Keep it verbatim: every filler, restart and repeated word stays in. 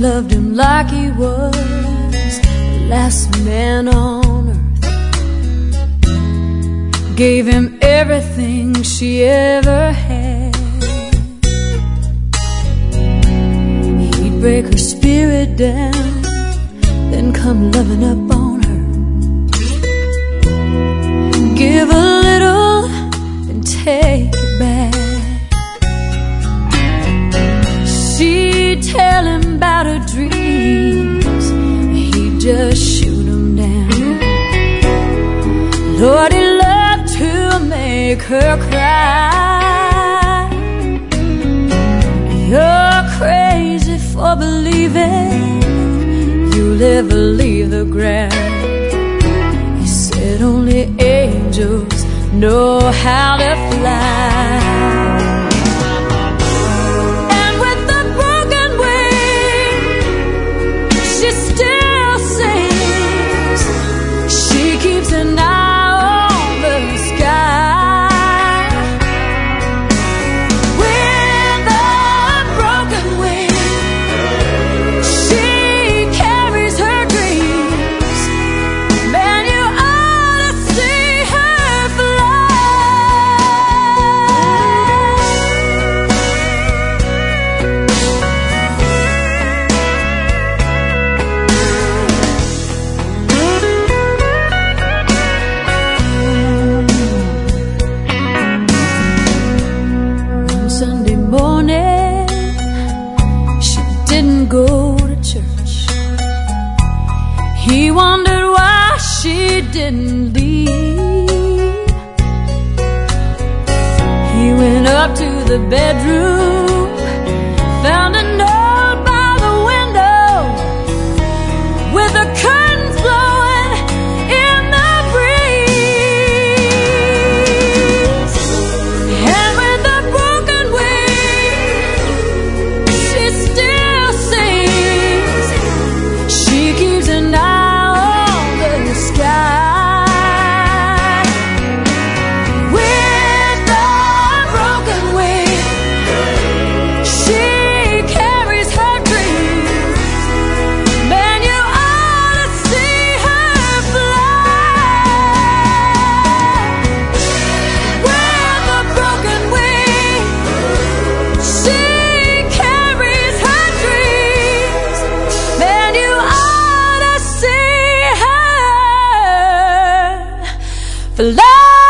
loved him like he was the last man on earth, gave him everything she ever had. He'd break her spirit down, then come loving up on her. Give a little and take it back. She'd tell him about her dreams, he'd just shoot them down. Lord, he loved to make her cry. You're crazy for believing you'll ever leave the ground. He said only angels know how to fly. Sunday morning, she didn't go to church. He wondered why she didn't leave. He went up to the bedroom, found a note by the window with the curtains blowing in the breeze. And with the broken wing, she still sings. She keeps an eye on the sky. With the broken wing, she carries her dreams. Man, you ought to see her fly. With the broken wing, she carries her dreams. Man, you ought to see her fly.